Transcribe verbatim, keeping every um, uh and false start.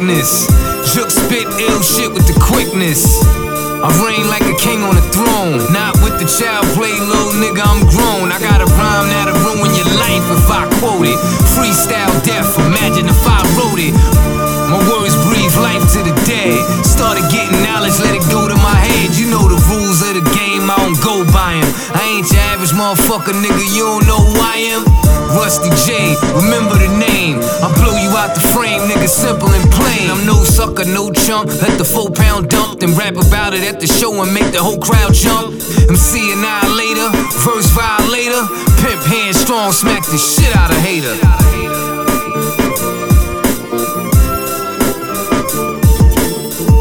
sickness. Jook spit ill shit with the quickness. I reign like a king on a throne. Not with the child play, little nigga, I'm grown. I got a rhyme that'll ruin your life if I quote it. Freestyle death, imagine if I wrote it. My words breathe life to the dead. Started getting knowledge, let it go to my head. You know the rules of the game, I don't go by 'em. I ain't your average motherfucker, nigga, you don't know who I am. Rusty J, remember the name. I blow you out the frame, nigga, simple and plain. I'm no sucker, no chump. Let the four pound dump, then rap about it at the show and make the whole crowd jump. M C annihilator, verse violator, pimp hand strong, smack the shit out of hater.